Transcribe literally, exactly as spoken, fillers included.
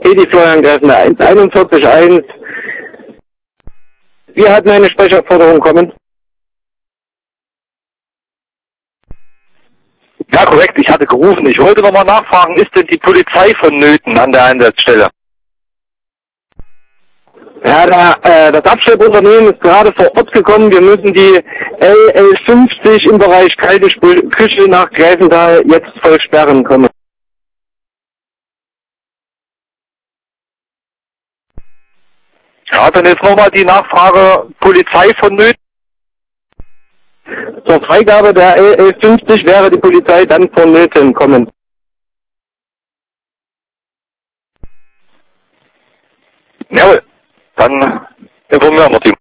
Edi Florian Gräfner, eins einundvierzig eins. Wir hatten eine Sprecherforderung kommen. Ja, korrekt, ich hatte gerufen. Ich wollte nochmal nachfragen, ist denn die Polizei vonnöten an der Einsatzstelle? Ja, da, äh, das Abschleppunternehmen ist gerade vor Ort gekommen. Wir müssen die L L fünfzig im Bereich kalte Sp- Küche nach Gräfenthal jetzt voll sperren kommen. Ja, dann jetzt nochmal die Nachfrage, Polizei vonnöten? Zur Freigabe der L L fünfzig wäre die Polizei dann vonnöten kommen. Jawohl, dann informieren wir die.